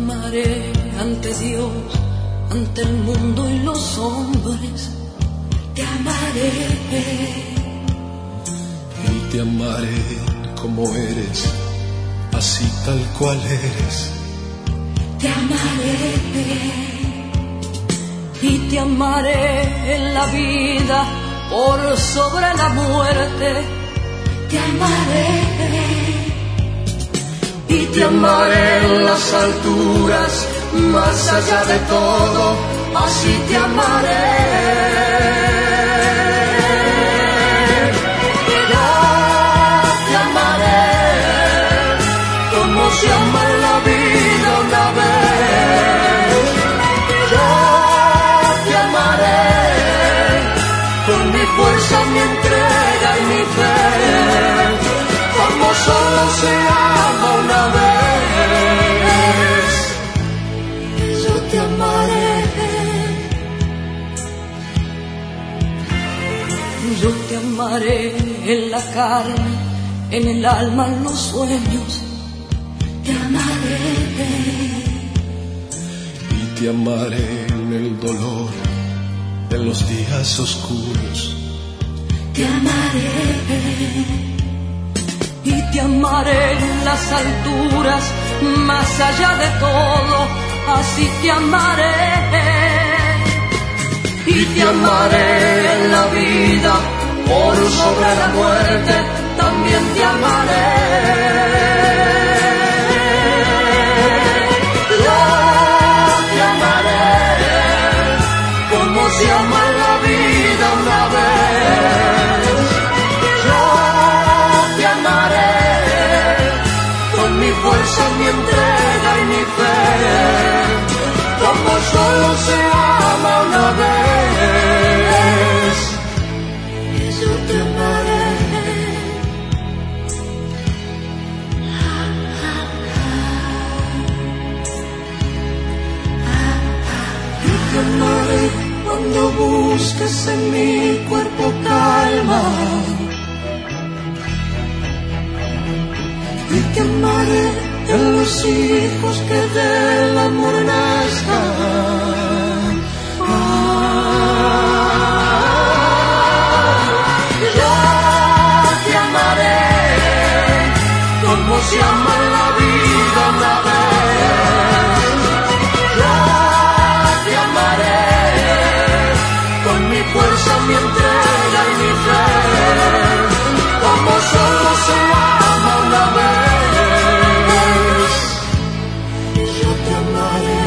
amaré ante Dios, ante el mundo y los hombres. Te amaré y te amaré como eres, así tal cual eres. Te amaré y te amaré en la vida por sobre la muerte. Te amaré y te amaré en las alturas, más allá de todo, así te amaré. Yo te amaré como se ama en la vida una vez. Yo te amaré con mi fuerza, mi entrega y mi fe, como solo se ama una vez. Yo te amaré. Yo te amaré en la carne, en el alma, en los sueños. Te amaré y te amaré en el dolor, en los días oscuros. Te amaré y te amaré en las alturas, más allá de todo, así te amaré. Y te amaré en la vida, por sobre la muerte, también te amaré. Yo te amaré como se ama en la vida una vez. Yo te amaré con mi fuerza, mi entrega y mi fe, como solo se ama una vez. Yo te amaré. Yo te amaré cuando busques en mi cuerpo calma. Y te amaré en los hijos que del amor nazcan. Yo te amaré como se ama en la vida una vez. Yo te amaré con mi fuerza, mi entrega y mi fe, como solo se ama una vez. Yo te amaré.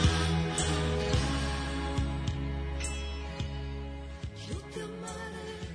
Yo te amaré.